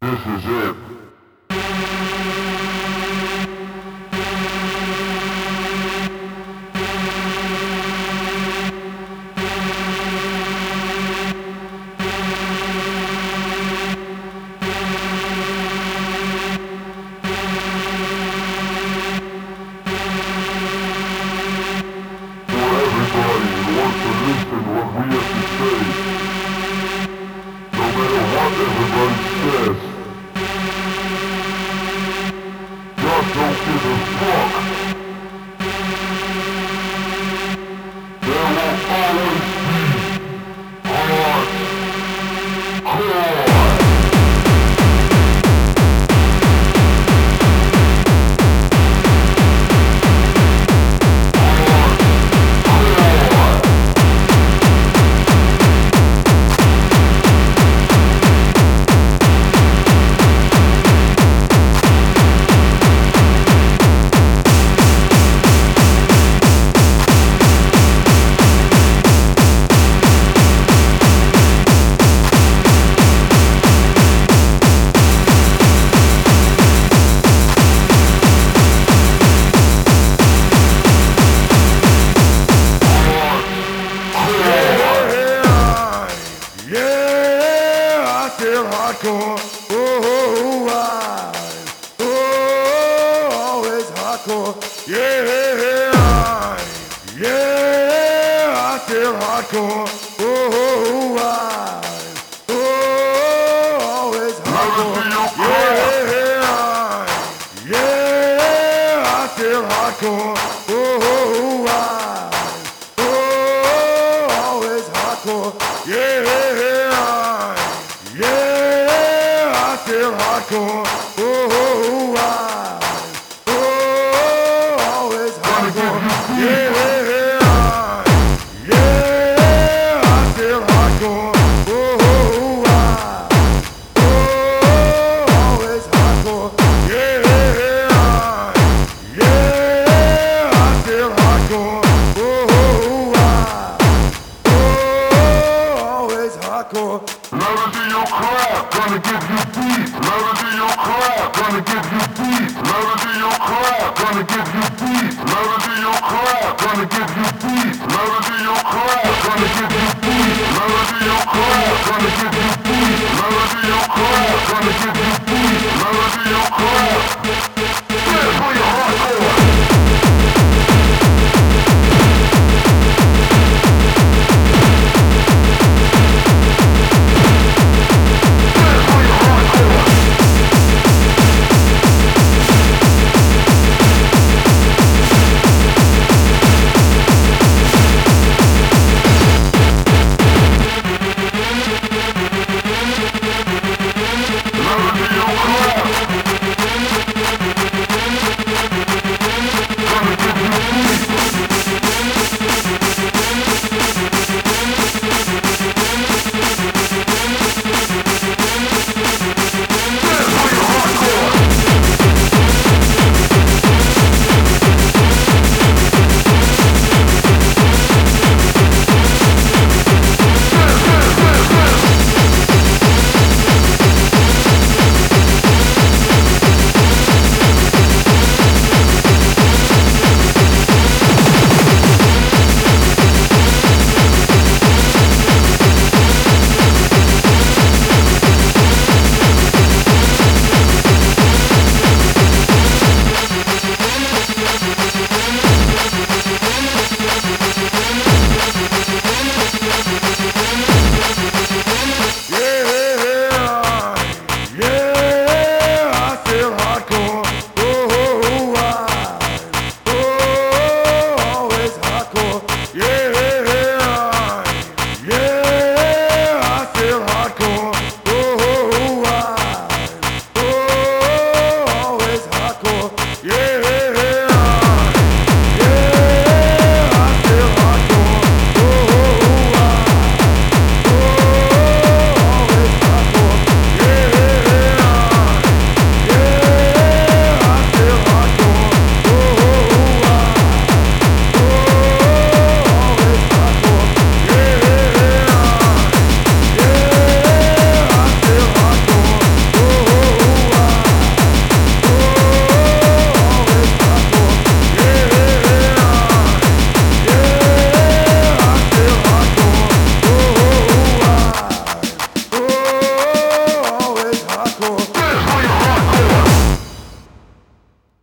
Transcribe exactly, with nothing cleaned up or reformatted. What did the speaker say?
This is it. Hardcore, oh, I, oh, always hardcore, yeah, yeah, I feel hardcore, oh, I, oh, always hardcore, yeah, yeah, I feel hardcore, oh, I, oh, always hardcore, yeah, yeah, I feel hardcore. Oh, I, oh, always hardcore. Yeah, yeah, I feel hardcore. Oh, I, oh, always hardcore. Yeah, yeah, I feel hardcore. Oh, I, oh, always hardcore. Let it be your crap, gonna give you beat. Let it be your crap, gonna give you beat. Let it be your crap, gonna give you beat. Let it be your crap, gonna give you